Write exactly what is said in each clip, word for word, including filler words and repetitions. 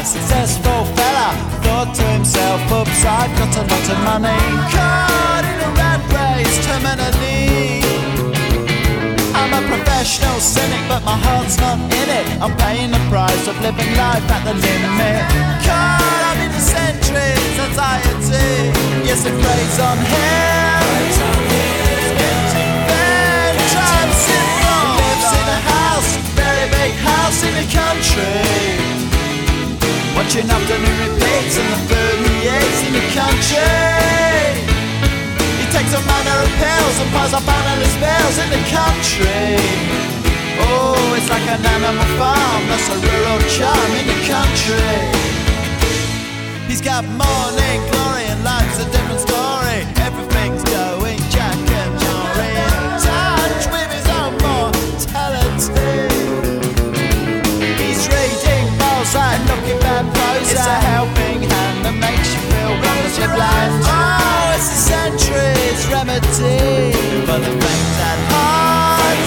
successful fella thought to himself, oops, I've got a lot of money. Caught in a rat race, terminally. I'm a professional cynic, but my heart's not in it. I'm paying the price of living life at the limit. Caught up in the centuries, anxiety. Yes, it preys on him. It's getting bad, trying to simple. Lives in a house, very big house in the country. Watching afternoon repeats and the food he eats in the country. He takes a manner of pills and piles up analyst bills in the country. Oh, it's like an animal farm, that's a rural charm in the country. He's got morning glory and life's a different story. Everything's going Jack and Jory, in touch with his own mortality. He's reading Mozart, looking bad prose. It's a helping hand that makes you feel wonderfully blind. Oh, it's a century's remedy for the things at heart.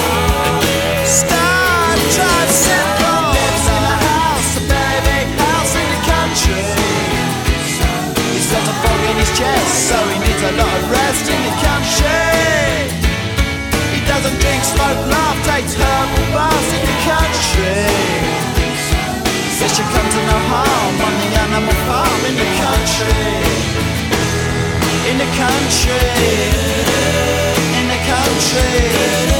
Start, try simple. Lives in a house, a very big house in the country. He's got a fog in his chest, so he needs a lot of rest in the country. He doesn't drink, smoke, laugh, takes herbal baths in the country. Fish should come to no harm on the animal farm in the country. In the country, in the country.